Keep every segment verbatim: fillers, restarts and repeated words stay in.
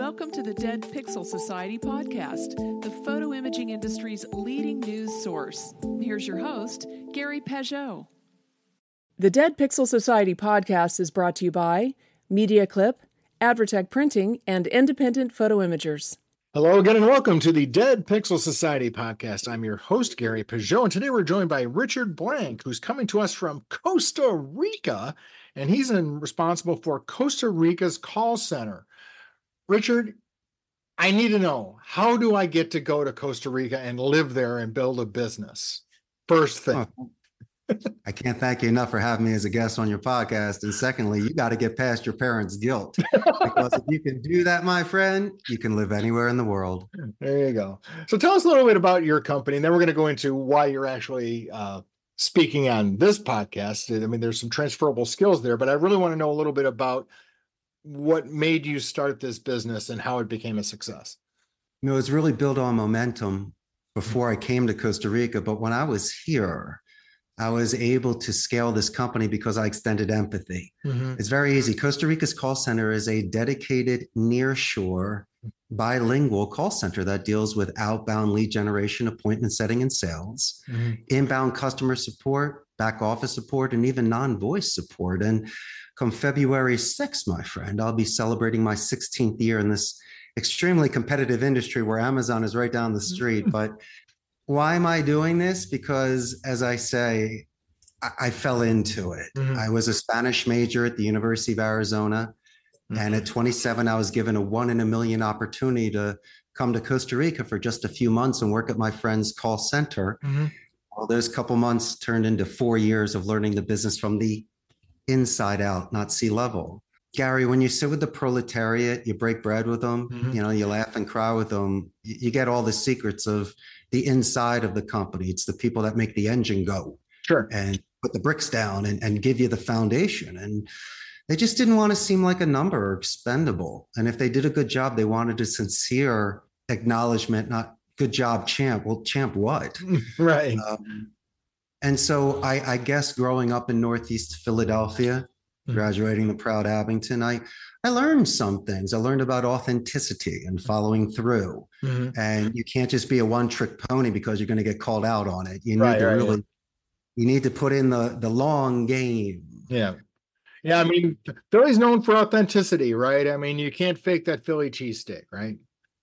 Welcome to the Dead Pixel Society podcast, the photo imaging industry's leading news source. Here's your host, Gary Peugeot. The Dead Pixel Society podcast is brought to you by MediaClip, Advertech Printing, and Independent Photo Imagers. Hello again and welcome to the Dead Pixel Society podcast. I'm your host, Gary Peugeot, and today we're joined by Richard Blank, who's coming to us from Costa Rica, and he's in, responsible for Costa Rica's call center. Richard, I need to know, how do I get to go to Costa Rica and live there and build a business? First thing. Oh, I can't thank you enough for having me as a guest on your podcast. And secondly, you got to get past your parents' guilt. Because if you can do that, my friend, you can live anywhere in the world. There you go. So tell us a little bit about your company, and then we're going to go into why you're actually uh, speaking on this podcast. I mean, there's some transferable skills there, but I really want to know a little bit about what made you start this business and how it became a success. You know, it was really built on momentum before I came to Costa Rica. But when I was here, I was able to scale this company because I extended empathy. Mm-hmm. It's very easy. Costa Rica's call center is a dedicated nearshore bilingual call center that deals with outbound lead generation, appointment setting, and sales, mm-hmm. inbound customer support, back office support, and even non-voice support. And come February sixth, my friend, I'll be celebrating my sixteenth year in this extremely competitive industry where Amazon is right down the street. But why am I doing this? Because, as I say, I, I fell into it. Mm-hmm. I was a Spanish major at the University of Arizona. Mm-hmm. And at twenty-seven, I was given a one in a million opportunity to come to Costa Rica for just a few months and work at my friend's call center. Mm-hmm. Well, those couple months turned into four years of learning the business from the inside out, not C-level. Gary, when you sit with the proletariat, you break bread with them, mm-hmm. you know, you laugh and cry with them, you, you get all the secrets of the inside of the company. It's the people that make the engine go. Sure. And put the bricks down and, and give you the foundation. And they just didn't want to seem like a number or expendable. And if they did a good job, they wanted a sincere acknowledgement, not good job, champ. Well, champ what? Right. Um, and so I, I guess growing up in Northeast Philadelphia, mm-hmm. graduating the proud Abington, I, I learned some things. I learned about authenticity and following through. Mm-hmm. And you can't just be a one-trick pony because you're going to get called out on it. You need right, to right, really, yeah. you need to put in the, the long game. Yeah. Yeah, I mean, Philly's known for authenticity, right? I mean, you can't fake that Philly cheesesteak, right?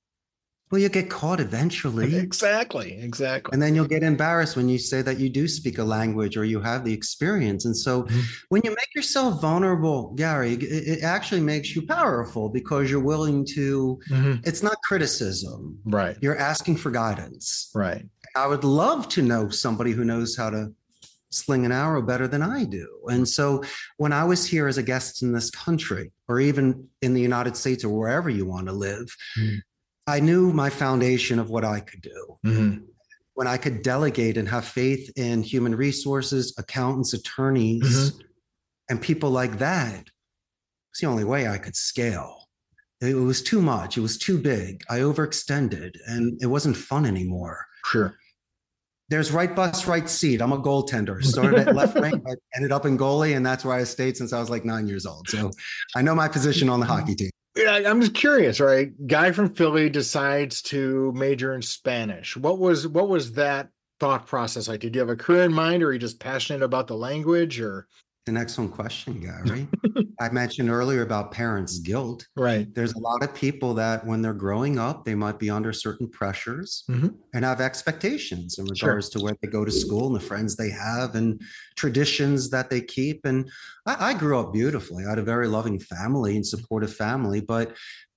Well, you get caught eventually. Exactly, exactly. And then you'll get embarrassed when you say that you do speak a language or you have the experience. And so mm-hmm. when you make yourself vulnerable, Gary, it, it actually makes you powerful because you're willing to, mm-hmm. it's not criticism. Right. You're asking for guidance. Right. I would love to know somebody who knows how to sling an arrow better than I do. And so when I was here as a guest in this country, or even in the United States or wherever you want to live, mm-hmm. I knew my foundation of what I could do. Mm-hmm. When I could delegate and have faith in human resources, accountants, attorneys, mm-hmm. and people like that, it's the only way I could scale. It was too much. It was too big. I overextended and it wasn't fun anymore. Sure. There's right bus, right seat. I'm a goaltender. Started at left wing, I ended up in goalie, and that's where I stayed since I was like nine years old. So I know my position on the hockey team. I'm just curious, right? Guy from Philly decides to major in Spanish. What was what was that thought process like? Did you have a career in mind, or are you just passionate about the language? Or an excellent question, Gary. I mentioned earlier about parents' guilt. Right. There's a lot of people that when they're growing up, they might be under certain pressures mm-hmm. and have expectations in regards sure. to where they go to school and the friends they have and traditions that they keep. And I, I grew up beautifully. I had a very loving family and supportive family, but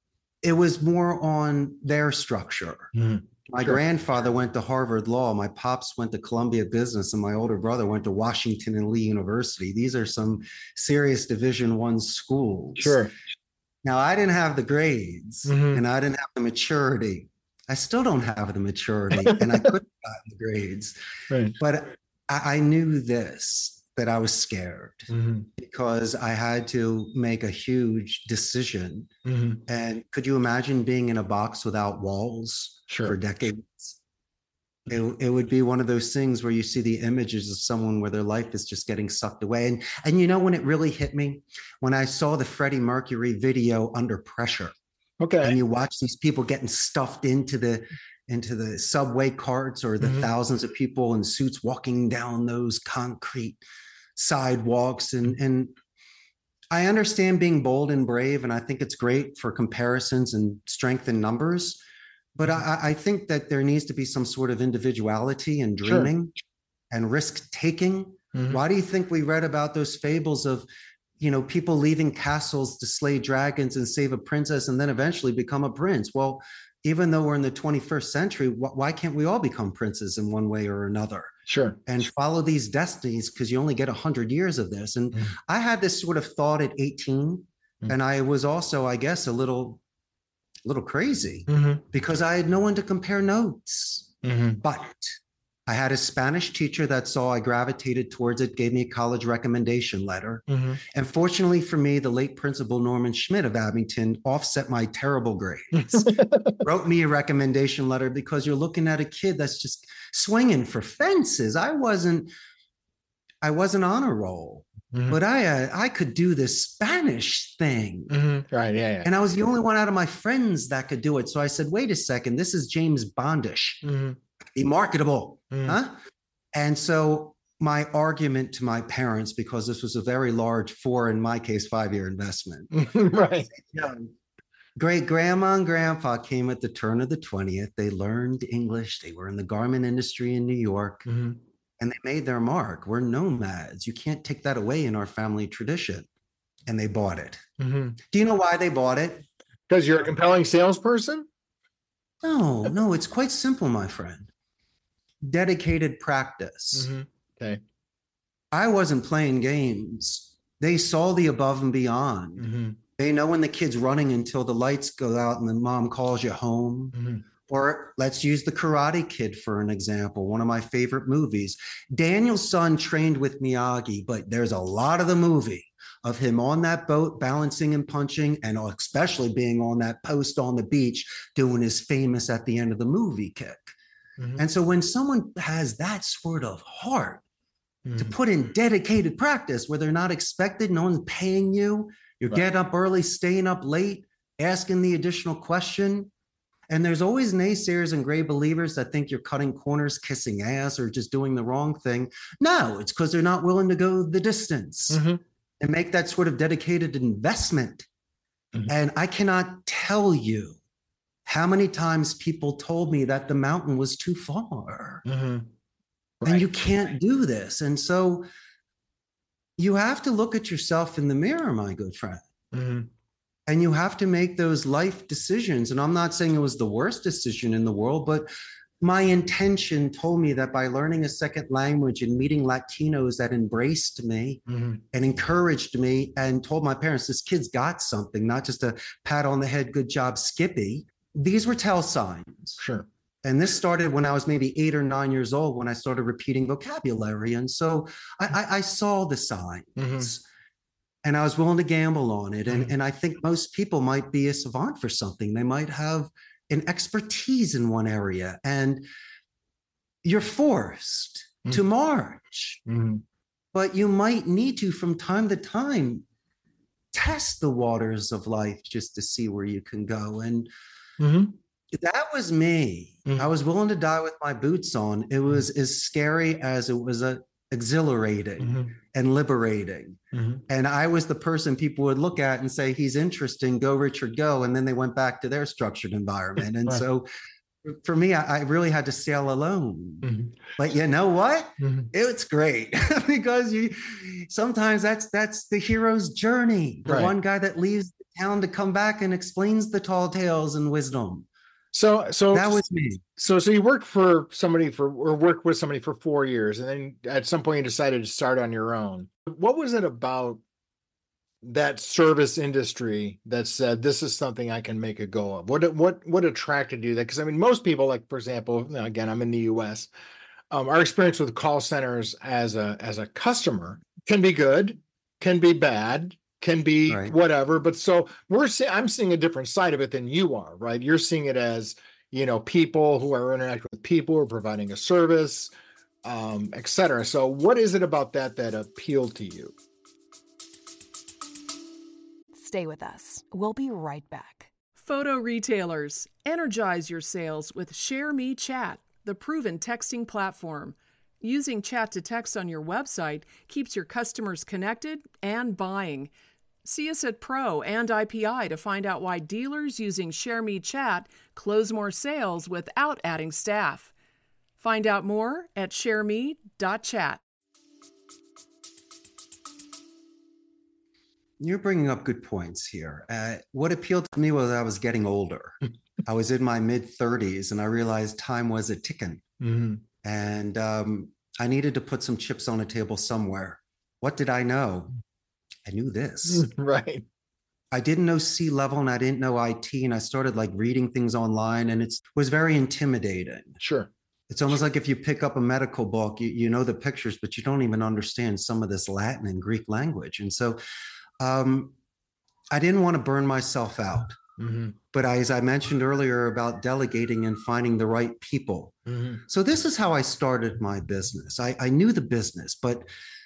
it was more on their structure. Mm-hmm. My sure. grandfather went to Harvard Law. My pops went to Columbia Business, and my older brother went to Washington and Lee University. These are some serious Division One schools. Sure. Now, I didn't have the grades, mm-hmm. and I didn't have the maturity. I still don't have the maturity, and I couldn't have gotten the grades. Right. But I, I knew this, that I was scared mm-hmm. because I had to make a huge decision. Mm-hmm. And could you imagine being in a box without walls? Sure. For decades? It, it would be one of those things where you see the images of someone where their life is just getting sucked away. And, and you know when it really hit me? When I saw the Freddie Mercury video, Under Pressure. Okay. And you watch these people getting stuffed into the into the subway carts, or the mm-hmm. thousands of people in suits walking down those concrete sidewalks. And, and I understand being bold and brave, and I think it's great for comparisons and strength in numbers. But I, I think that there needs to be some sort of individuality and dreaming sure. and risk taking. Mm-hmm. Why do you think we read about those fables of, you know, people leaving castles to slay dragons and save a princess and then eventually become a prince? Well, even though we're in the twenty-first century, wh- why can't we all become princes in one way or another? Sure. And follow these destinies, because you only get a hundred years of this. And mm-hmm. I had this sort of thought at eighteen, mm-hmm. and I was also, I guess, a little, a little crazy mm-hmm. because I had no one to compare notes. Mm-hmm. But I had a Spanish teacher that saw I gravitated towards it, gave me a college recommendation letter. Mm-hmm. And fortunately for me, the late Principal Norman Schmidt of Abington offset my terrible grades, wrote me a recommendation letter, because you're looking at a kid that's just swinging for fences. I wasn't, I wasn't on a roll, mm-hmm. but I, uh, I could do this Spanish thing. Mm-hmm. Right. Yeah, yeah. And I was the only one out of my friends that could do it. So I said, wait a second, this is James Bondish. Mm-hmm. Be marketable. Mm. Huh? And so my argument to my parents, because this was a very large four, in my case, five-year investment. Right. You know, great grandma and grandpa came at the turn of the twentieth. They learned English. They were in the garment industry in New York, mm-hmm. and they made their mark. We're nomads. You can't take that away in our family tradition. And they bought it. Mm-hmm. Do you know why they bought it? Because you're a compelling salesperson? No, no, it's quite simple, my friend. Dedicated practice. Mm-hmm. Okay. I wasn't playing games. They saw the above and beyond. Mm-hmm. They know when the kid's running until the lights go out and the mom calls you home. Mm-hmm. Or let's use The Karate Kid for an example, one of my favorite movies. Daniel's son trained with Miyagi, but there's a lot of the movie of him on that boat, balancing and punching, and especially being on that post on the beach, doing his famous at the end of the movie kick. Mm-hmm. And so when someone has that sort of heart mm-hmm. to put in dedicated practice where they're not expected, no one's paying you, you're right. getting up early, staying up late, asking the additional question. And there's always naysayers and gray believers that think you're cutting corners, kissing ass, or just doing the wrong thing. No, it's because they're not willing to go the distance mm-hmm. and make that sort of dedicated investment. Mm-hmm. And I cannot tell you how many times people told me that the mountain was too far mm-hmm. right. and you can't do this. And so you have to look at yourself in the mirror, my good friend, mm-hmm. and you have to make those life decisions. And I'm not saying it was the worst decision in the world, but my intention told me that by learning a second language and meeting Latinos that embraced me mm-hmm. and encouraged me and told my parents, this kid's got something, not just a pat on the head, good job, Skippy. These were tell signs. Sure. And this started when I was maybe eight or nine years old, when I started repeating vocabulary. And so I, I, I saw the signs mm-hmm. and I was willing to gamble on it. And, mm-hmm. and I think most people might be a savant for something. They might have an expertise in one area, and you're forced mm-hmm. to march. Mm-hmm. But you might need to, from time to time, test the waters of life just to see where you can go. And mm-hmm. that was me. Mm-hmm. I was willing to die with my boots on. It was mm-hmm. as scary as it was uh, exhilarating mm-hmm. and liberating. Mm-hmm. And I was the person people would look at and say, he's interesting, go Richard, go. And then they went back to their structured environment. And right. so for me, I, I really had to sail alone. Mm-hmm. But you know what? Mm-hmm. It's great because you sometimes that's that's the hero's journey. The right. one guy that leaves the town to come back and explains the tall tales and wisdom. So, so that was me. So, so you worked for somebody for, or worked with somebody for four years, and then at some point you decided to start on your own. What was it about that service industry that said, this is something I can make a go of? What, what, what attracted you that? Because I mean, most people, like, for example, again, I'm in the U S, um, our experience with call centers as a, as a customer can be good, can be bad, can be right. whatever. But so we're seeing, I'm seeing a different side of it than you are, right? You're seeing it as, you know, people who are interacting with people, or providing a service, um, et cetera. So what is it about that that appealed to you? Stay with us. We'll be right back. Photo retailers, energize your sales with ShareMe Chat, the proven texting platform. Using chat to text on your website keeps your customers connected and buying. See us at Pro and I P I to find out why dealers using ShareMe Chat close more sales without adding staff. Find out more at shareme dot chat. You're bringing up good points here. Uh, what appealed to me was I was getting older. I was in my mid thirties and I realized time was a ticking. Mm-hmm. And um, I needed to put some chips on the table somewhere. What did I know? I knew this. Right. I didn't know C-level and I didn't know I T. And I started like reading things online and it was very intimidating. Sure. It's almost like if you pick up a medical book, you, you know the pictures, but you don't even understand some of this Latin and Greek language. And so um, I didn't want to burn myself out. Mm-hmm. But I, as I mentioned earlier about delegating and finding the right people. Mm-hmm. So this is how I started my business. I, I knew the business, but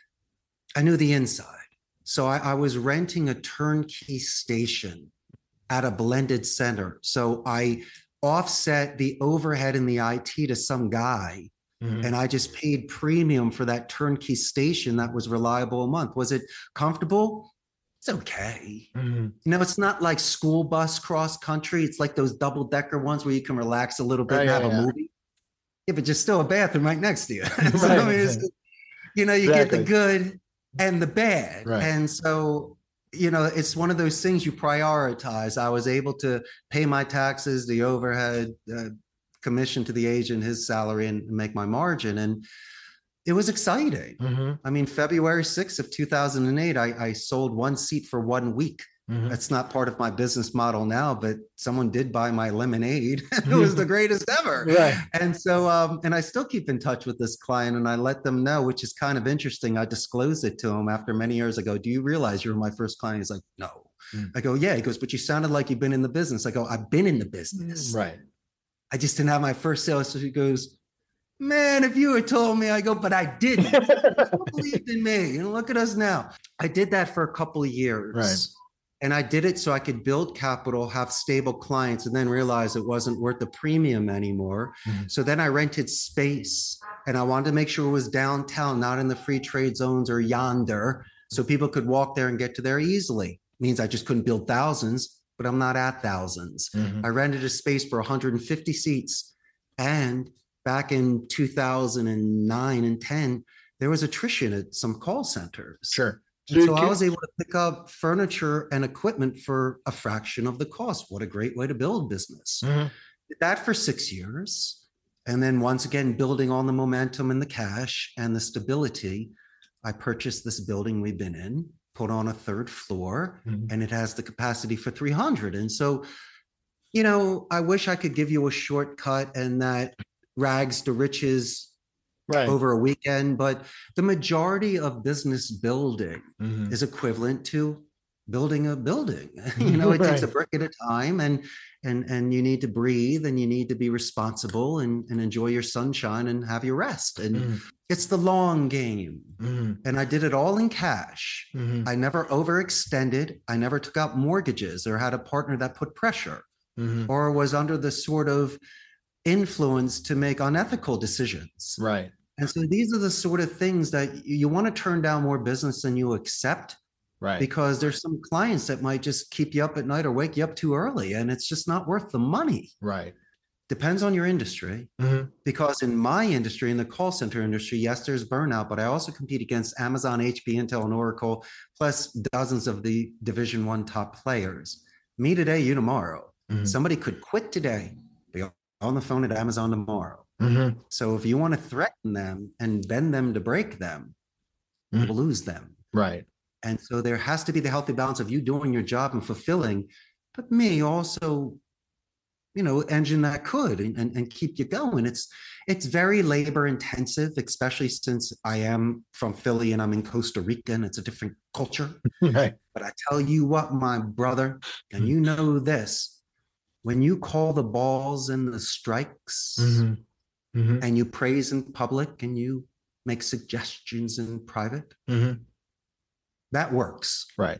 I knew the inside. So I, I was renting a turnkey station at a blended center. So I offset the overhead in the I T to some guy. Mm-hmm. And I just paid premium for that turnkey station that was reliable a month. Was it comfortable? It's okay. Mm-hmm. You know, it's not like school bus cross country. It's like those double decker ones where you can relax a little bit right, and have yeah, a yeah. movie. Yeah, but just still a bathroom right next to you. So, right, I mean, it's, you know, you exactly. get the good and the bad. Right. And so, you know, it's one of those things you prioritize. I was able to pay my taxes, the overhead, uh, commission to the agent, his salary, and make my margin. And it was exciting. Mm-hmm. I mean, February sixth of two thousand eight, I, I sold one seat for one week. Mm-hmm. That's not part of my business model now, but someone did buy my lemonade. It was the greatest ever. Right. And so, um, and I still keep in touch with this client and I let them know, which is kind of interesting. I disclosed it to him after many years ago. Do you realize you were my first client? He's like, no. Mm. I go, yeah. He goes, but you sounded like you've been in the business. I go, I've been in the business. Right. I just didn't have my first sale. So he goes, man, if you had told me, I go, but I didn't. You believed in me. You know, look at us now. I did that for a couple of years. Right. And I did it so I could build capital, have stable clients, and then realize it wasn't worth the premium anymore. Mm-hmm. So then I rented space and I wanted to make sure it was downtown, not in the free trade zones or yonder, so people could walk there and get to there easily. It means I just couldn't build thousands, but I'm not at thousands. Mm-hmm. I rented a space for one hundred fifty seats. And back in two thousand nine and ten, there was attrition at some call centers. Sure. So I was able to pick up furniture and equipment for a fraction of the cost. What a great way to build business. Mm-hmm. Did that for six years. And then once again, building on the momentum and the cash and the stability, I purchased this building we've been in, put on a third floor, mm-hmm. and it has the capacity for three hundred. And so, you know, I wish I could give you a shortcut and that rags to riches right. over a weekend, but the majority of business building mm-hmm. is equivalent to building a building. You know, it right. takes a brick at a time, and and and you need to breathe, and you need to be responsible, and, and enjoy your sunshine and have your rest. And mm-hmm. it's the long game. Mm-hmm. And I did it all in cash. Mm-hmm. I never overextended. I never took out mortgages or had a partner that put pressure mm-hmm. or was under the sort of influence to make unethical decisions. Right. And so these are the sort of things that you want to turn down more business than you accept. Right. Because there's some clients that might just keep you up at night or wake you up too early, and it's just not worth the money. Right. Depends on your industry. Mm-hmm. Because in my industry, in the call center industry, yes, there's burnout, but I also compete against Amazon, H P, Intel, and Oracle, plus dozens of the Division One top players. Me today, you tomorrow. Mm-hmm. Somebody could quit today, be on the phone at Amazon tomorrow. Mm-hmm. So if you want to threaten them and bend them to break them, mm-hmm. you'll lose them. Right. And so there has to be the healthy balance of you doing your job and fulfilling, but me also, you know, engine that could and, and, and keep you going. It's it's very labor intensive, especially since I am from Philly and I'm in Costa Rica and it's a different culture. Right. But I tell you what, my brother, and you know this, when you call the balls and the strikes mm-hmm. Mm-hmm. and you praise in public and you make suggestions in private, mm-hmm. that works. Right.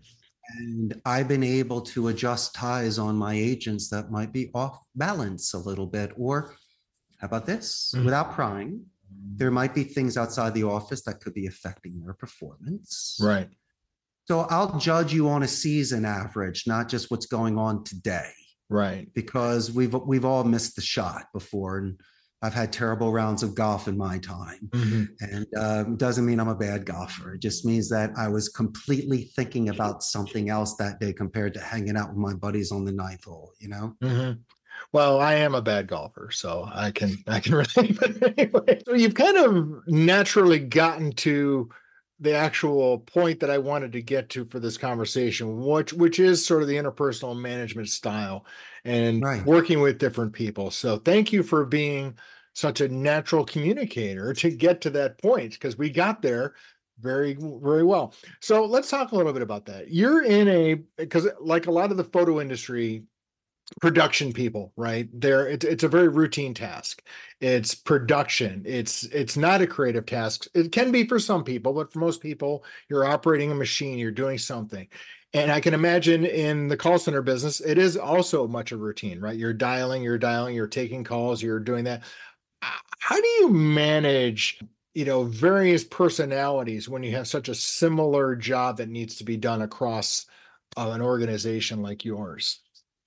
And I've been able to adjust ties on my agents that might be off balance a little bit. Or how about this? Mm-hmm. Without prying, there might be things outside the office that could be affecting their performance. Right. So I'll judge you on a season average, not just what's going on today. Right. Because we've we've all missed the shot before, and I've had terrible rounds of golf in my time. Mm-hmm. And uh, it doesn't mean I'm a bad golfer. It just means that I was completely thinking about something else that day compared to hanging out with my buddies on the ninth hole, you know? Mm-hmm. Well, I am a bad golfer, so I can I can relate. But anyway, so you've kind of naturally gotten to the actual point that I wanted to get to for this conversation, which which is sort of the interpersonal management style and right. working with different people. So thank you for being such a natural communicator to get to that point, because we got there very, very well. So let's talk a little bit about that. You're in a, because like a lot of the photo industry, production people, right? There, it's it's a very routine task. It's production. It's it's not a creative task. It can be for some people, but for most people, you're operating a machine. You're doing something. And I can imagine in the call center business, it is also much a routine, right? You're dialing, you're dialing, you're taking calls, you're doing that. How do you manage, you know, various personalities when you have such a similar job that needs to be done across uh, an organization like yours?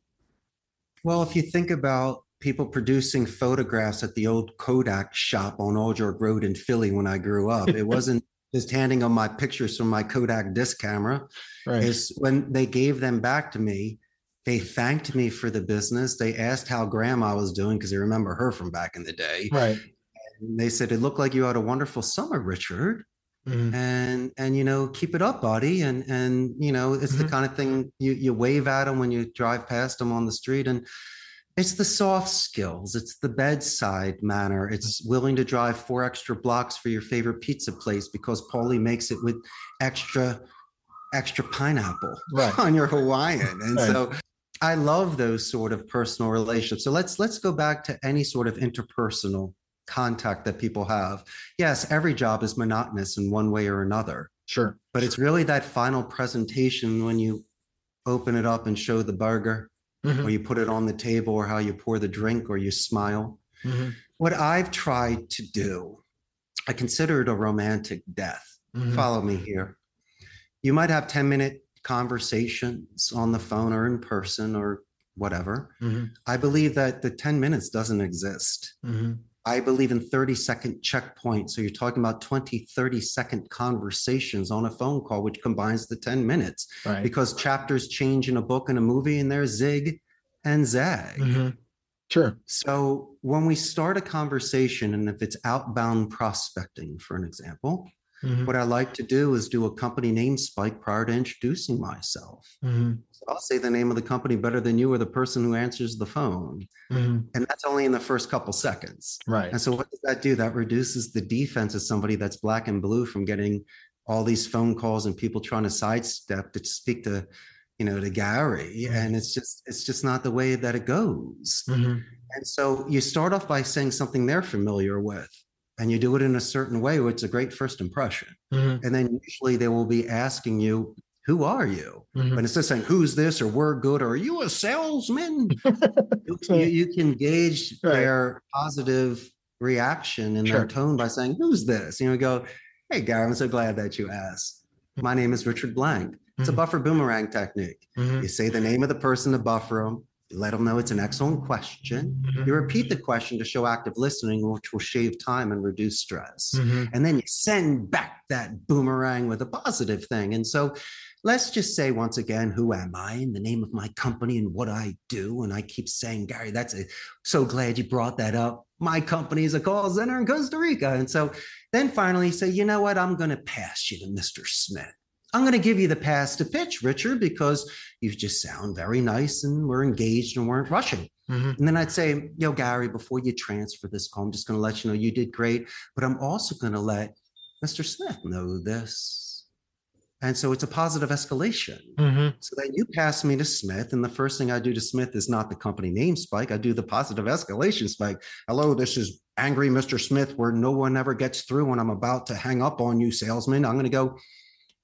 Well, if you think about people producing photographs at the old Kodak shop on Old York Road in Philly when I grew up, it wasn't just handing them my pictures from my Kodak disc camera. Right. It's when they gave them back to me, they thanked me for the business. They asked how grandma was doing because they remember her from back in the day. Right. And they said, it looked like you had a wonderful summer, Richard. Mm-hmm. And, and, you know, keep it up, buddy. And, and, you know, it's mm-hmm. the kind of thing you, you wave at them when you drive past them on the street. And it's the soft skills. It's the bedside manner. It's willing to drive four extra blocks for your favorite pizza place because Paulie makes it with extra, extra pineapple right. on your Hawaiian. And right. so I love those sort of personal relationships. So let's, let's go back to any sort of interpersonal contact that people have. Yes, every job is monotonous in one way or another. Sure. But it's really that final presentation when you open it up and show the burger, mm-hmm. or you put it on the table, or how you pour the drink, or you smile. Mm-hmm. What I've tried to do, I consider it a romantic death. Mm-hmm. Follow me here. You might have ten minute conversations on the phone or in person or whatever. Mm-hmm. I believe that the ten minutes doesn't exist. Mm-hmm. I believe in thirty second checkpoints. So you're talking about twenty, thirty second conversations on a phone call, which combines the ten minutes. Right. Because chapters change in a book and a movie, and there's zig and zag. Mm-hmm. Sure. So when we start a conversation, and if it's outbound prospecting, for an example, mm-hmm. what I like to do is do a company name spike prior to introducing myself. Mm-hmm. So I'll say the name of the company better than you or the person who answers the phone. Mm-hmm. And that's only in the first couple seconds. Right. And so what does that do? That reduces the defense of somebody that's black and blue from getting all these phone calls and people trying to sidestep to speak to, you know, to Gary. Mm-hmm. And it's just, it's just not the way that it goes. Mm-hmm. And so you start off by saying something they're familiar with. And you do it in a certain way, which is a great first impression. Mm-hmm. And then usually they will be asking you, who are you? Mm-hmm. But instead of saying, who's this, or we're good, or are you a salesman? you, you, you can gauge right. their positive reaction in sure. their tone by saying, who's this? And you go, hey, Gary, I'm so glad that you asked. My name is Richard Blank. It's mm-hmm. a buffer boomerang technique. Mm-hmm. You say the name of the person to buffer them. You let them know it's an excellent question. Mm-hmm. You repeat the question to show active listening, which will shave time and reduce stress. Mm-hmm. And then you send back that boomerang with a positive thing. And so let's just say once again, who am I, and the name of my company and what I do. And I keep saying, Gary, that's a, so glad you brought that up. My company is a call center in Costa Rica. And so then finally you say, you know what, I'm going to pass you to Mister Smith. I'm going to give you the pass to pitch, Richard, because you just sound very nice and we're engaged and weren't rushing. Mm-hmm. And then I'd say, yo, Gary, before you transfer this call, I'm just going to let you know you did great, but I'm also going to let Mister Smith know this. And so it's a positive escalation. Mm-hmm. So then you pass me to Smith, and the first thing I do to Smith is not the company name spike. I do the positive escalation spike. Hello, this is angry Mister Smith, where no one ever gets through when I'm about to hang up on you, salesman. I'm going to go,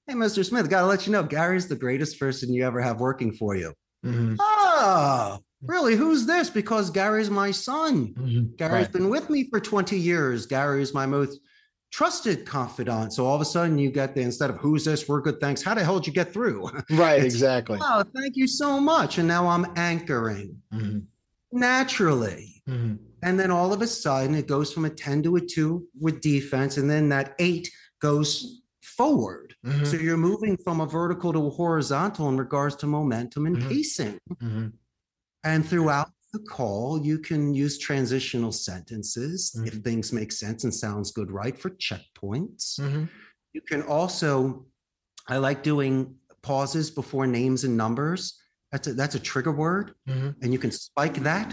Hey, Mister Smith, got to let you know, Gary's the greatest person you ever have working for you. Mm-hmm. Oh, really? Who's this? Because Gary's my son. Mm-hmm. Gary's right. been with me for twenty years. Gary's my most trusted confidant. So all of a sudden you get the, instead of who's this, we're good, thanks. How the hell did you get through? Right, exactly. Oh, thank you so much. And now I'm anchoring mm-hmm. naturally. Mm-hmm. And then all of a sudden it goes from a ten to a two with defense. And then that eight goes forward. Mm-hmm. So you're moving from a vertical to a horizontal in regards to momentum and mm-hmm. pacing. Mm-hmm. And throughout the call, you can use transitional sentences mm-hmm. if things make sense and sounds good, right? For checkpoints. Mm-hmm. You can also, I like doing pauses before names and numbers. That's a, that's a trigger word. Mm-hmm. And you can spike that.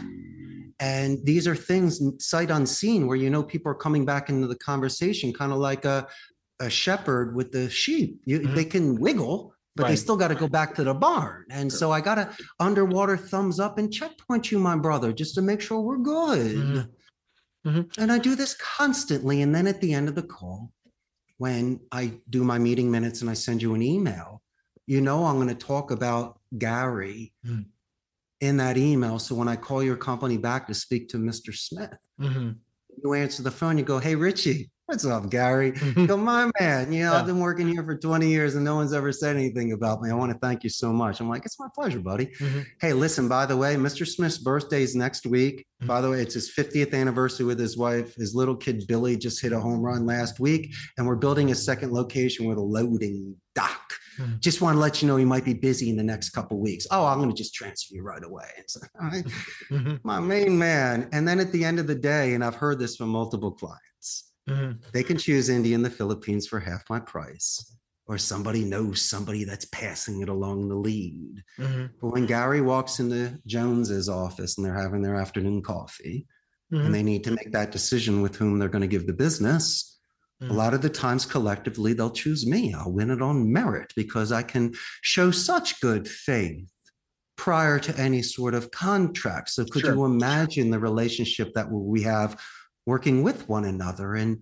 And these are things sight unseen where, you know, people are coming back into the conversation, kind of like a, a shepherd with the sheep. You, mm-hmm. They can wiggle, but right. they still got to go back to the barn. And sure. so I got to underwater thumbs up and checkpoint you, my brother, just to make sure we're good. Mm-hmm. Mm-hmm. And I do this constantly. And then at the end of the call, when I do my meeting minutes and I send you an email, you know, I'm going to talk about Gary mm-hmm. in that email. So when I call your company back to speak to Mister Smith, mm-hmm. you answer the phone, you go, hey, Richie. What's up, Gary? You go, my man, you know, yeah. I've been working here for twenty years and no one's ever said anything about me. I want to thank you so much. I'm like, it's my pleasure, buddy. Mm-hmm. Hey, listen, by the way, Mister Smith's birthday is next week. Mm-hmm. By the way, it's his fiftieth anniversary with his wife. His little kid, Billy, just hit a home run last week. And we're building a second location with a loading dock. Mm-hmm. Just want to let you know he might be busy in the next couple of weeks. Oh, I'm going to just transfer you right away. It's all right. Mm-hmm. My main man. And then at the end of the day, and I've heard this from multiple clients, mm-hmm. they can choose India in the Philippines for half my price, or somebody knows somebody that's passing it along the lead. Mm-hmm. But when Gary walks into Jones's office and they're having their afternoon coffee mm-hmm. and they need to make that decision with whom they're going to give the business, mm-hmm. a lot of the times collectively, they'll choose me. I'll win it on merit because I can show such good faith prior to any sort of contract. So could sure. you imagine the relationship that we have working with one another? And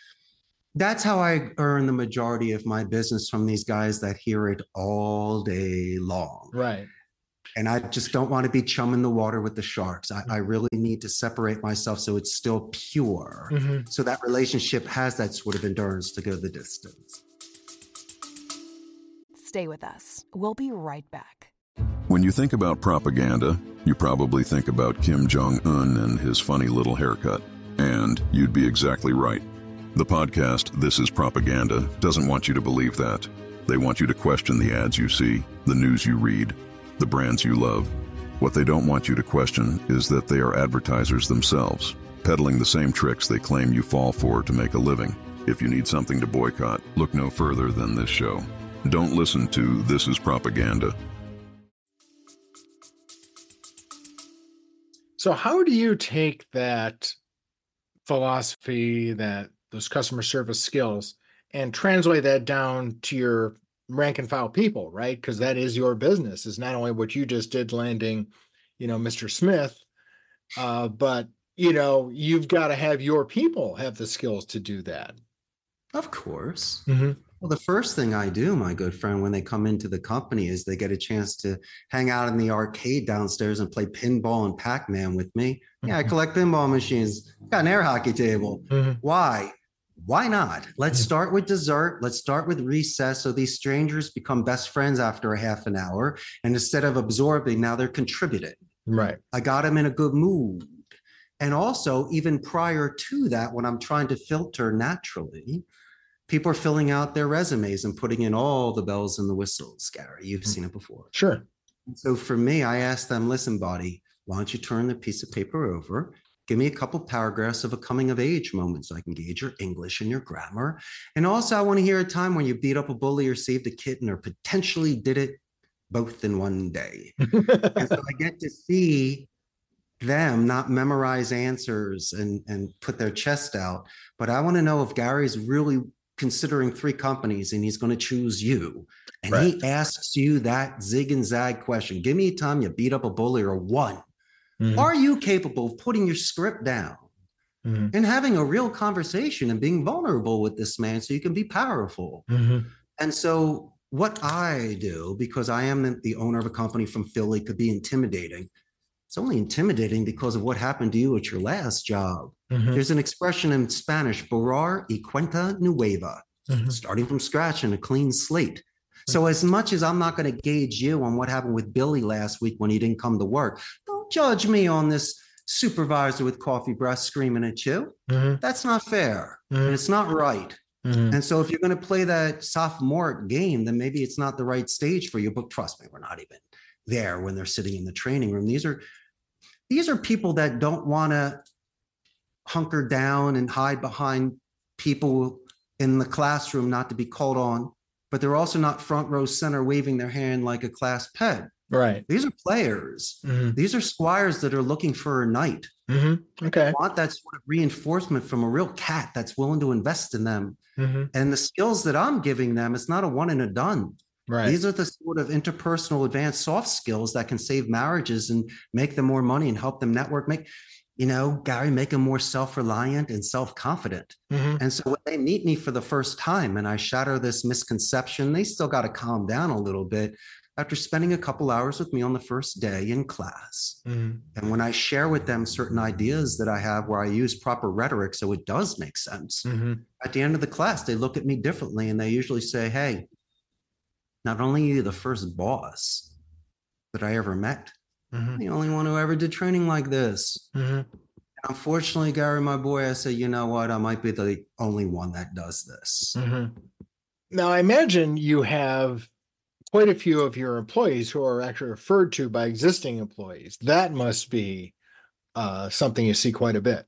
that's how I earn the majority of my business, from these guys that hear it all day long. Right. And I just don't want to be chumming the water with the sharks. I, I really need to separate myself so it's still pure. Mm-hmm. So that relationship has that sort of endurance to go the distance. Stay with us. We'll be right back. When you think about propaganda, you probably think about Kim Jong-un and his funny little haircut. And you'd be exactly right. The podcast, This Is Propaganda, doesn't want you to believe that. They want you to question the ads you see, the news you read, the brands you love. What they don't want you to question is that they are advertisers themselves, peddling the same tricks they claim you fall for to make a living. If you need something to boycott, look no further than this show. Don't listen to This Is Propaganda. So how do you take that philosophy, that those customer service skills, and translate that down to your rank and file people, right? Because that is your business. Is not only what you just did landing, you know, Mister Smith, uh, but, you know, you've got to have your people have the skills to do that. Of course. Mm-hmm. Well, the first thing I do, my good friend, when they come into the company is they get a chance to hang out in the arcade downstairs and play pinball and Pac-Man with me. Mm-hmm. Yeah, I collect pinball machines. Got an air hockey table. Mm-hmm. Why? Why not? Let's start with dessert. Let's start with recess. So these strangers become best friends after a half an hour. And instead of absorbing, now they're contributing. Right. I got them in a good mood. And also, even prior to that, when I'm trying to filter naturally, people are filling out their resumes and putting in all the bells and the whistles. Gary, you've seen it before. Sure. So for me, I ask them, listen, buddy, why don't you turn the piece of paper over? Give me a couple paragraphs of a coming of age moment so I can gauge your English and your grammar. And also, I want to hear a time when you beat up a bully or saved a kitten or potentially did it both in one day. And so I get to see them not memorize answers and, and put their chest out. But I want to know if Gary's really considering three companies and he's going to choose you. And right. he asks you that zig and zag question. Give me a time you beat up a bully or won. Mm-hmm. Are you capable of putting your script down mm-hmm. and having a real conversation and being vulnerable with this man so you can be powerful? Mm-hmm. And so what I do, because I am the owner of a company from Philly, could be intimidating. It's only intimidating because of what happened to you at your last job. Mm-hmm. There's an expression in Spanish, borrar y cuenta nueva, mm-hmm. starting from scratch and a clean slate. Mm-hmm. So as much as I'm not going to gauge you on what happened with Billy last week when he didn't come to work, don't judge me on this supervisor with coffee breath screaming at you. Mm-hmm. That's not fair. Mm-hmm. And it's not right. Mm-hmm. And so if you're going to play that sophomoric game, then maybe it's not the right stage for you. But trust me, we're not even there when they're sitting in the training room. These are these are people that don't want to hunker down and hide behind people in the classroom not to be called on, but they're also not front row center waving their hand like a class pet. Right. These are players. Mm-hmm. These are squires that are looking for a knight. Mm-hmm. Okay. They want that sort of reinforcement from a real cat that's willing to invest in them. Mm-hmm. And the skills that I'm giving them, it's not a one and a done. Right. These are the sort of interpersonal advanced soft skills that can save marriages and make them more money and help them network, make, you know, Gary, make them more self-reliant and self-confident. Mm-hmm. And so when they meet me for the first time and I shatter this misconception, they still got to calm down a little bit after spending a couple hours with me on the first day in class. Mm-hmm. And when I share with them certain ideas that I have where I use proper rhetoric so it does make sense, mm-hmm. at the end of the class, they look at me differently and they usually say, hey, not only are you the first boss that I ever met, mm-hmm. the only one who ever did training like this. Mm-hmm. Unfortunately, Gary, my boy, I say, you know what? I might be the only one that does this. Mm-hmm. Now, I imagine you have quite a few of your employees who are actually referred to by existing employees. That must be uh, something you see quite a bit.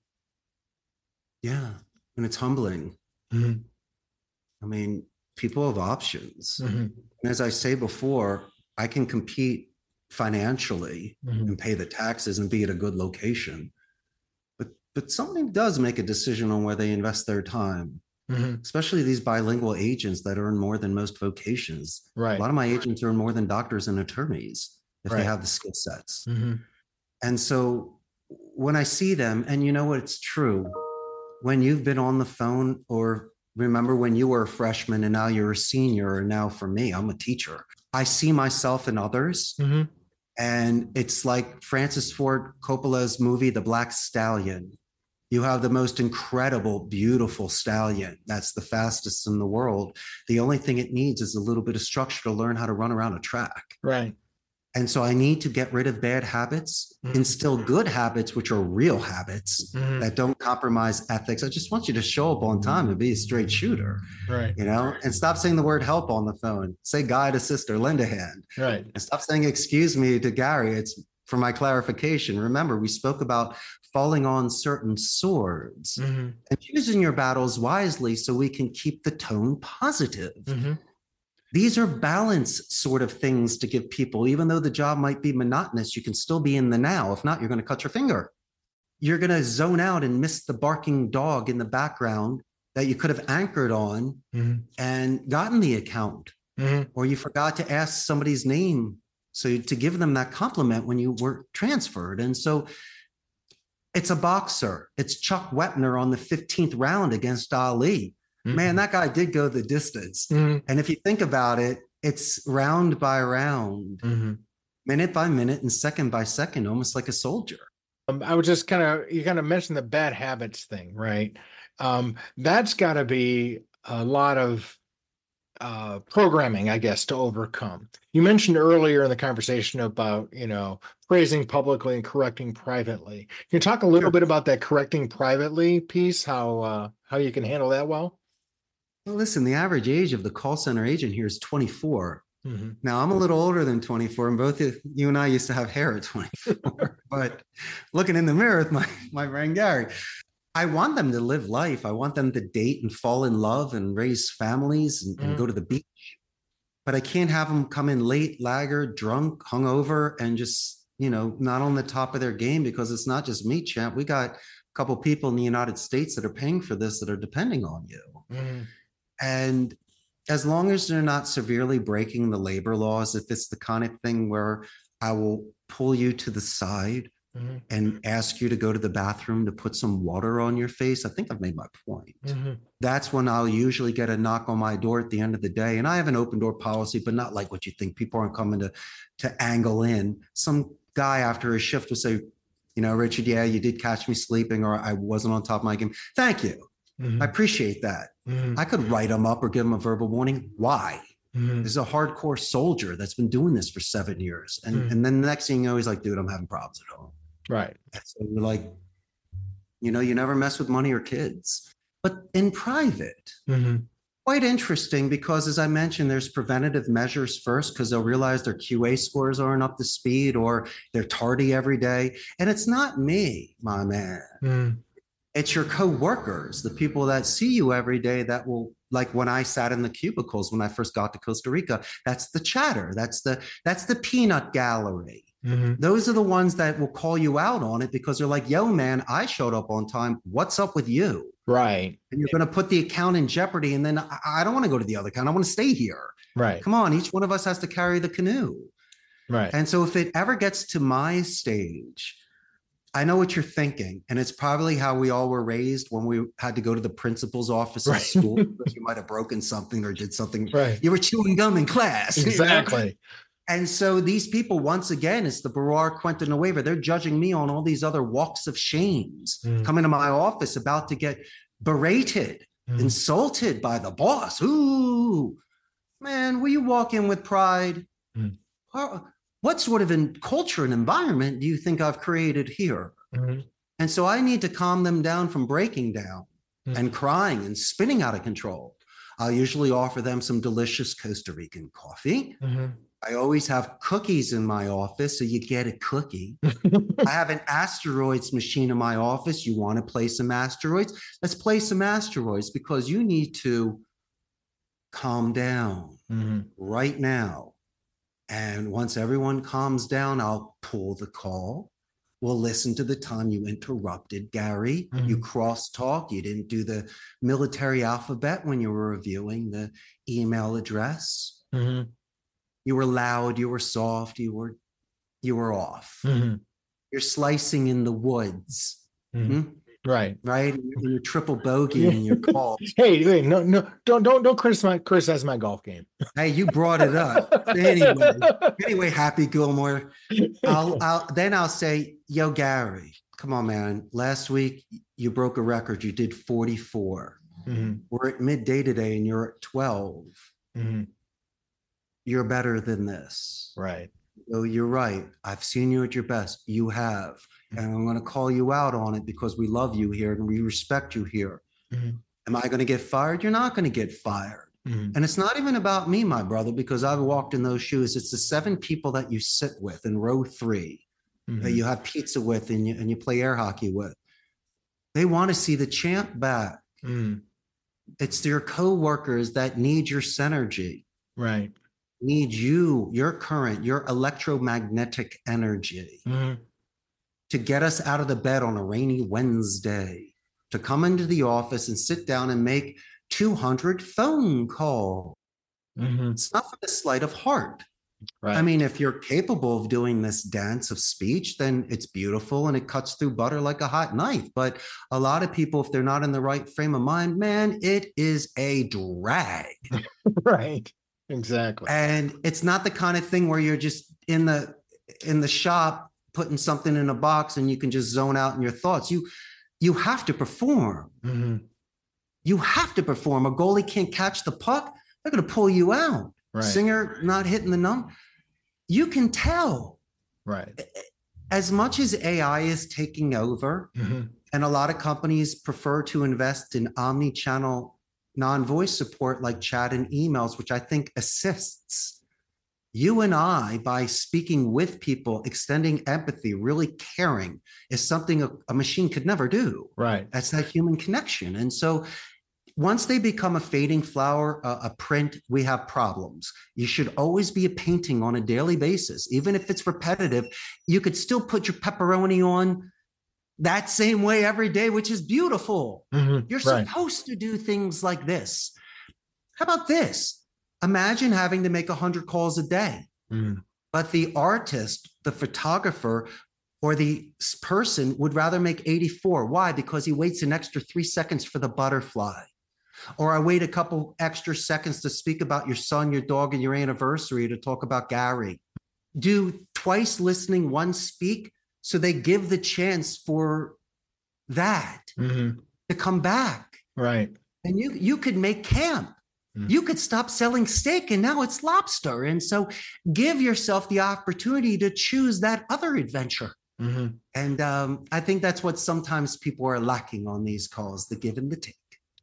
Yeah, and it's humbling. Mm-hmm. I mean, people have options. Mm-hmm. And as I say before, I can compete financially mm-hmm. and pay the taxes and be at a good location. But but somebody does make a decision on where they invest their time, mm-hmm. especially these bilingual agents that earn more than most vocations. Right. A lot of my agents earn more than doctors and attorneys if right. they have the skill sets. Mm-hmm. And so when I see them, and you know what, it's true, when you've been on the phone, or remember when you were a freshman and now you're a senior, and now for me, I'm a teacher. I see myself in others. Mm-hmm. And it's like Francis Ford Coppola's movie, The Black Stallion. You have the most incredible, beautiful stallion. That's the fastest in the world. The only thing it needs is a little bit of structure to learn how to run around a track. Right. And so I need to get rid of bad habits, mm-hmm. instill good habits, which are real habits mm-hmm. that don't compromise ethics. I just want you to show up on time and be a straight shooter, right? You know, and stop saying the word help on the phone. Say guide, assist, or lend a hand, right? And stop saying excuse me to Gary. It's for my clarification. Remember, we spoke about falling on certain swords mm-hmm. and choosing your battles wisely so we can keep the tone positive. Mm-hmm. These are balance sort of things to give people. Even though the job might be monotonous, you can still be in the now. If not, you're going to cut your finger. You're going to zone out and miss the barking dog in the background that you could have anchored on mm-hmm. and gotten the account. Mm-hmm. Or you forgot to ask somebody's name so to give them that compliment when you were transferred. And so it's a boxer. It's Chuck Wepner on the fifteenth round against Ali. Man, that guy did go the distance. Mm-hmm. And if you think about it, it's round by round, mm-hmm. minute by minute, and second by second, almost like a soldier. Um, I would just kind of, you kind of mentioned the bad habits thing, right? Um, that's got to be a lot of uh, programming, I guess, to overcome. You mentioned earlier in the conversation about, you know, praising publicly and correcting privately. Can you talk a little sure. bit about that correcting privately piece, how uh, how you can handle that well? Well, listen, the average age of the call center agent here is twenty-four. Mm-hmm. Now, I'm a little older than twenty-four, and both you and I used to have hair at twenty-four. But looking in the mirror with my, my friend Gary, I want them to live life. I want them to date and fall in love and raise families and, mm-hmm. and go to the beach. But I can't have them come in late, laggard, drunk, hungover, and just, you know, not on the top of their game, because it's not just me, champ. We got a couple people in the United States that are paying for this, that are depending on you. Mm-hmm. And as long as they're not severely breaking the labor laws, if it's the kind of thing where I will pull you to the side mm-hmm. and ask you to go to the bathroom to put some water on your face, I think I've made my point. Mm-hmm. That's when I'll usually get a knock on my door at the end of the day. And I have an open door policy, but not like what you think. People aren't coming to, to angle in. Some guy after his shift will say, you know, Richard, yeah, you did catch me sleeping, or I wasn't on top of my game. Thank you. Mm-hmm. I appreciate that. Mm-hmm. I could write them up or give them a verbal warning. Why? Mm-hmm. This is a hardcore soldier that's been doing this for seven years. And, mm-hmm. and then the next thing you know, he's like, dude, I'm having problems at home. Right. And so you're like, you know, you never mess with money or kids. But in private, mm-hmm. quite interesting, because as I mentioned, there's preventative measures first, because they'll realize their Q A scores aren't up to speed, or they're tardy every day. And it's not me, my man. Mm. It's your coworkers, the people that see you every day that will, like when I sat in the cubicles when I first got to Costa Rica, that's the chatter. That's the, that's the peanut gallery. Mm-hmm. Those are the ones that will call you out on it, because they're like, yo, man, I showed up on time. What's up with you? Right. And you're going to put the account in jeopardy. And then I, I don't want to go to the other account. I want to stay here. Right. Come on. Each one of us has to carry the canoe. Right. And so if it ever gets to my stage, I know what you're thinking. And it's probably how we all were raised when we had to go to the principal's office right. at school, because you might have broken something or did something. Right. You were chewing gum in class. Exactly. You know? And so these people, once again, it's the Barrar, Quentin, and waiver. They're judging me on all these other walks of shames, mm. coming to my office about to get berated, mm. insulted by the boss. Ooh, man, will you walk in with pride? Mm. What sort of in culture and environment do you think I've created here? Mm-hmm. And so I need to calm them down from breaking down mm. and crying and spinning out of control. I'll usually offer them some delicious Costa Rican coffee. Mm-hmm. I always have cookies in my office, so you get a cookie. I have an asteroids machine in my office. You want to play some asteroids? Let's play some asteroids, because you need to calm down mm-hmm. right now. And once everyone calms down, I'll pull the call. We'll listen to the time you interrupted, Gary. Mm-hmm. You cross-talk. You didn't do the military alphabet when you were reviewing the email address. Mm-hmm. You were loud, you were soft, you were you were off. Mm-hmm. You're slicing in the woods. Mm-hmm. Mm-hmm. Right. Right. You're, you're triple bogey in your calls. Hey, wait, no, no, don't don't don't criticize criticize my golf game. Hey, you brought it up. Anyway, anyway, Happy Gilmore. I'll I'll then I'll say, yo, Gary, come on, man. Last week you broke a record. You did forty-four. Mm-hmm. We're at midday today and you're at twelve. Mm-hmm. You're better than this. Right. So you're right. I've seen you at your best. You have. And I'm going to call you out on it, because we love you here and we respect you here. Mm-hmm. Am I going to get fired? You're not going to get fired. Mm-hmm. And it's not even about me, my brother, because I've walked in those shoes. It's the seven people that you sit with in row three, mm-hmm. that you have pizza with and you, and you play air hockey with. They want to see the champ back. Mm-hmm. It's their coworkers that need your synergy. Right. Need you, your current, your electromagnetic energy mm-hmm. to get us out of the bed on a rainy Wednesday, to come into the office and sit down and make two hundred phone calls. Mm-hmm. It's not for the sleight of heart. Right. I mean, if you're capable of doing this dance of speech, then it's beautiful and it cuts through butter like a hot knife. But a lot of people, if they're not in the right frame of mind, man, it is a drag. Right. Exactly. And it's not the kind of thing where you're just in the in the shop putting something in a box and you can just zone out in your thoughts. You you have to perform. Mm-hmm. You have to perform. A goalie can't catch the puck. They're going to pull you out. Right. Singer not hitting the number. You can tell. Right. As much as A I is taking over, mm-hmm. and a lot of companies prefer to invest in omni-channel non-voice support like chat and emails, which I think assists you and I by speaking with people, extending empathy, really caring, is something a, a machine could never do. Right. That's that human connection. And so once they become a fading flower, a, a print, we have problems. You should always be a painting on a daily basis. Even if it's repetitive, you could still put your pepperoni on that same way every day, which is beautiful. Mm-hmm. You're right. supposed to do things like this. How about this? Imagine having to make one hundred calls a day. Mm-hmm. But the artist, the photographer, or the s- person would rather make eighty-four. Why? Because he waits an extra three seconds for the butterfly. Or I wait a couple extra seconds to speak about your son, your dog, and your anniversary to talk about Gary. Do twice listening, once speak. So they give the chance for that Mm-hmm. to come back. Right. And you you could make camp. Mm. You could stop selling steak and now it's lobster. And so give yourself the opportunity to choose that other adventure. Mm-hmm. And um, I think that's what sometimes people are lacking on these calls, the give and the take.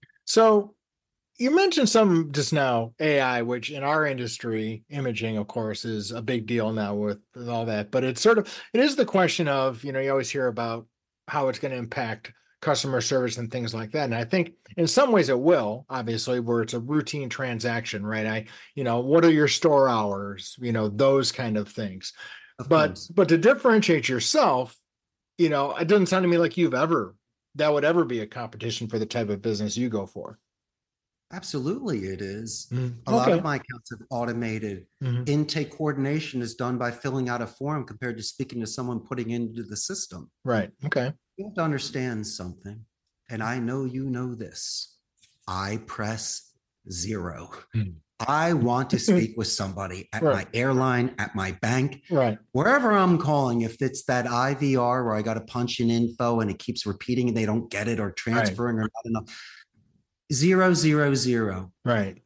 So you mentioned some just now, A I, which in our industry, imaging, of course, is a big deal now with, with all that. But it's sort of, it is the question of, you know, you always hear about how it's going to impact customer service and things like that. And I think in some ways it will, obviously, where it's a routine transaction, right? I, you know, what are your store hours? You know, those kind of things. Of But, course. but to differentiate yourself, you know, it doesn't sound to me like you've ever, that would ever be a competition for the type of business you go for. Absolutely, it is. Mm, A lot okay. of my accounts have automated. Mhm. Intake coordination is done by filling out a form compared to speaking to someone putting into the system. Right. Okay. You have to understand something, and I know you know this. I press zero. Mm. I want to speak with somebody at Right. my airline, at my bank, Right. wherever I'm calling. If it's that I V R where I got to punch in info and it keeps repeating and they don't get it or transferring or not enough. Zero, zero, zero. Right.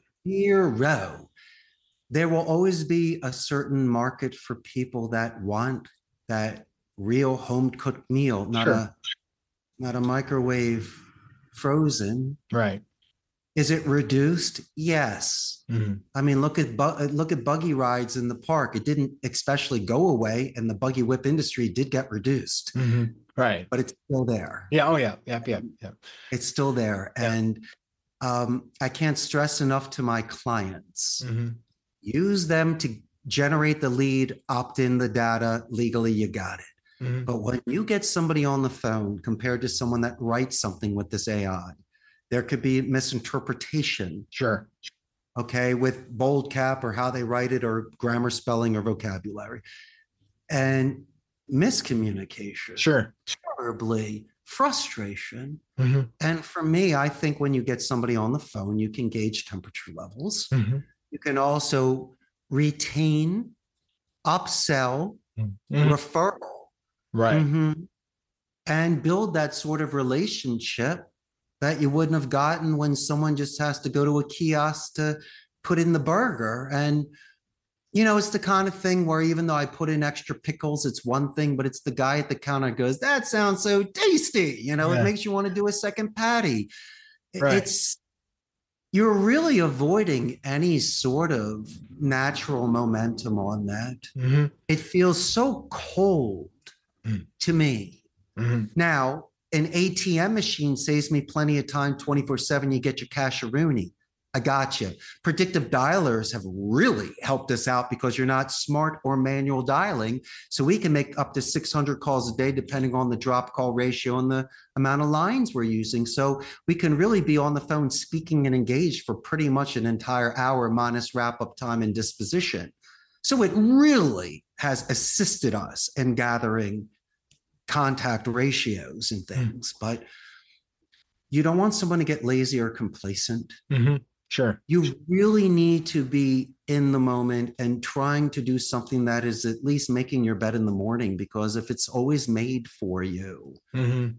Zero. There will always be a certain market for people that want that real home cooked meal, not Sure. a not a microwave frozen. Right. Is it reduced? Yes. Mhm. I mean, look at bu- look at buggy rides in the park. It didn't especially go away, and the buggy whip industry did get reduced, Mhm. Right. but it's still there. Yeah. Oh, yeah. Yep. Yep. Yep. It's still there, Yeah. and um, I can't stress enough to my clients: Mhm. use them to generate the lead, opt in the data. Legally, you got it. Mhm. But when you get somebody on the phone compared to someone that writes something with this A I, there could be misinterpretation. Sure. Okay, with bold cap or how they write it or grammar, spelling, or vocabulary, and miscommunication, Sure. terribly frustration. Mhm. And for me, I think when you get somebody on the phone, you can gauge temperature levels. Mhm. You can also retain, upsell, Mhm. referral, Right. mhm, and build that sort of relationship that you wouldn't have gotten when someone just has to go to a kiosk to put in the burger. And, you know, it's the kind of thing where even though I put in extra pickles, it's one thing, but it's the guy at the counter goes, that sounds so tasty. You know, Yeah. it makes you want to do a second patty. It- Right. It's, you're really avoiding any sort of natural momentum on that. Mhm. It feels so cold Mm. to me. Mhm. Now, an A T M machine saves me plenty of time twenty-four seven. You get your cash-a-rooney. I got you. Predictive dialers have really helped us out because you're not smart or manual dialing. So we can make up to six hundred calls a day, depending on the drop call ratio and the amount of lines we're using. So we can really be on the phone speaking and engaged for pretty much an entire hour minus wrap-up time and disposition. So it really has assisted us in gathering contact ratios and things, but you don't want someone to get lazy or complacent. Mhm. Sure. You really need to be in the moment and trying to do something that is at least making your bed in the morning, because if it's always made for you, Mhm.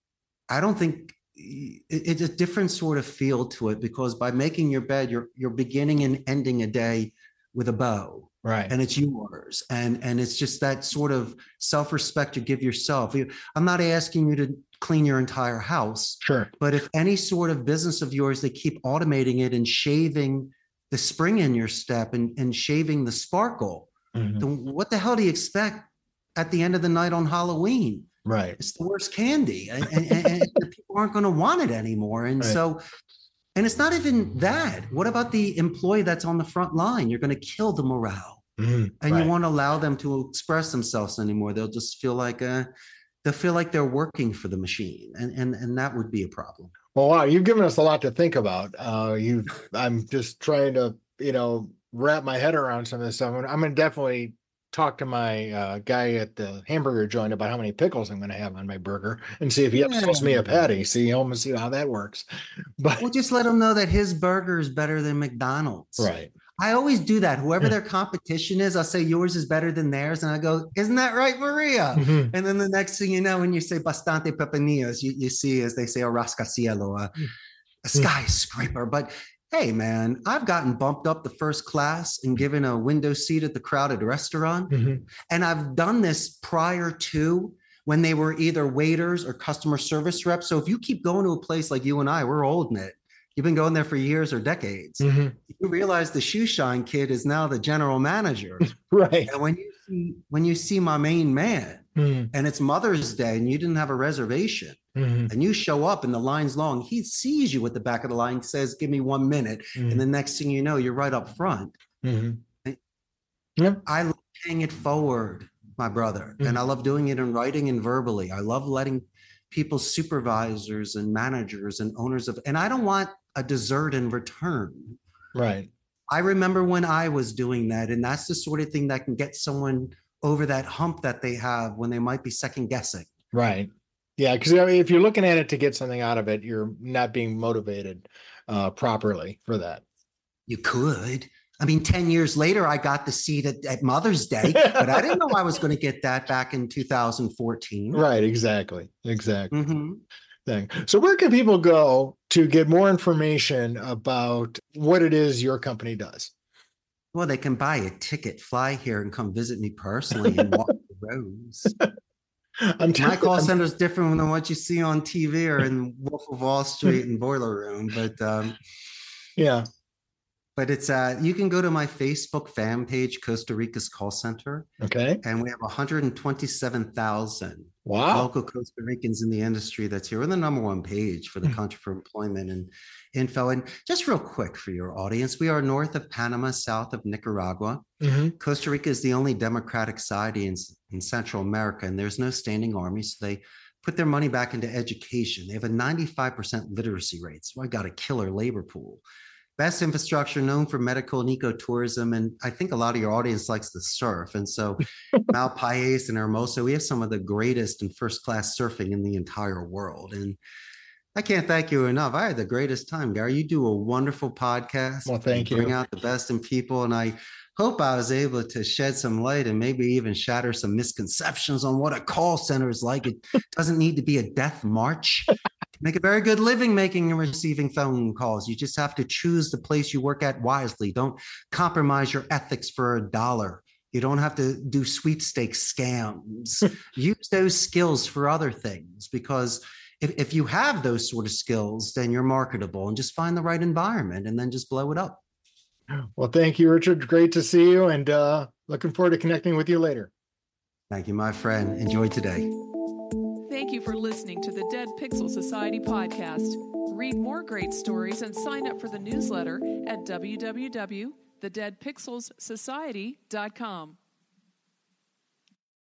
I don't think it- it's a different sort of feel to it, because by making your bed, you're you're beginning and ending a day with a bow. Right. And it's yours. And, and it's just that sort of self-respect you give yourself. You- I'm not asking you to clean your entire house, Sure. but if any sort of business of yours, they keep automating it and shaving the spring in your step and, and shaving the sparkle, Mhm. then what the hell do you expect at the end of the night on Halloween? Right. It's the worst candy, and, and, and, and people aren't going to want it anymore. And Right. so, and it's not even that. What about the employee that's on the front line? You're going to kill the morale, Mhm. and Right. you won't allow them to express themselves anymore. They'll just feel like uh, they'll feel like they're working for the machine, and and and that would be a problem. Well, wow, you've given us a lot to think about. Uh, you, I'm just trying to, you know, wrap my head around some of this stuff. And I'm gonna definitely talk to my uh, guy at the hamburger joint about how many pickles I'm going to have on my burger and see if he upsells me a patty. See, almost see how that works. But we'll just let him know that his burger is better than McDonald's. Right. I always do that. Whoever their competition is, I'll say yours is better than theirs. And I go, isn't that right, Maria? Mm-hmm. And then the next thing you know, when you say bastante pepinillos, you, you see, as they say, a rascacielos, a, a skyscraper. But hey, man, I've gotten bumped up the first class and given a window seat at the crowded restaurant. Mm-hmm. And I've done this prior to when they were either waiters or customer service reps. So if you keep going to a place like you and I, we're old in it. You've been going there for years or decades. Mm-hmm. You realize the shoe shine kid is now the general manager. Right. And when you see, when you see my main man mm-hmm. and it's Mother's Day and you didn't have a reservation mm-hmm. and you show up and the line's long, he sees you at the back of the line, says, give me one minute. Mm-hmm. And the next thing you know, you're right up front. Mm-hmm. Yeah. I love paying it forward, my brother. Mm-hmm. And I love doing it in writing and verbally. I love letting people's supervisors and managers and owners of, and I don't want a dessert in return. Right. I remember when I was doing that, and that's the sort of thing that can get someone over that hump that they have when they might be second guessing. Right. Yeah. Because I mean, if you're looking at it to get something out of it, you're not being motivated uh, properly for that. You could. I mean, ten years later, I got the seat at, at Mother's Day, but I didn't know I was going to get that back in two thousand fourteen. Right. Exactly. Exactly. Mm-hmm. Thing. So where can people go to get more information about what it is your company does? Well, they can buy a ticket, fly here, and come visit me personally and walk the roads. I'm My call center is different than what you see on T V or in Wolf of Wall Street and Boiler Room, but um, yeah. But it's uh, you can go to my Facebook fan page, Costa Rica's Call Center. Okay. And we have one hundred twenty-seven thousand wow. local Costa Ricans in the industry that's here. We're the number one page for the mm-hmm. country for employment and info. And just real quick for your audience, we are north of Panama, south of Nicaragua. Mm-hmm. Costa Rica is the only democratic society in, in Central America, and there's no standing army. So they put their money back into education. They have a ninety-five percent literacy rate. So I got a killer labor pool. Best infrastructure, known for medical and ecotourism. And I think a lot of your audience likes to surf. And so Malpais and Hermosa, we have some of the greatest and first class surfing in the entire world. And I can't thank you enough. I had the greatest time, Gary. You do a wonderful podcast. Well, thank you. you. Bring out the best in people. And I hope I was able to shed some light and maybe even shatter some misconceptions on what a call center is like. It doesn't need to be a death march. Make a very good living making and receiving phone calls. You just have to choose the place you work at wisely. Don't compromise your ethics for a dollar. You don't have to do sweepstakes scams. Use those skills for other things, because if, if you have those sort of skills, then you're marketable, and just find the right environment and then just blow it up. Well, thank you, Richard. Great to see you, and uh, looking forward to connecting with you later. Thank you, my friend. Enjoy today. Thank you for listening to the Dead Pixel Society podcast. Read more great stories and sign up for the newsletter at w w w dot the dead pixels society dot com.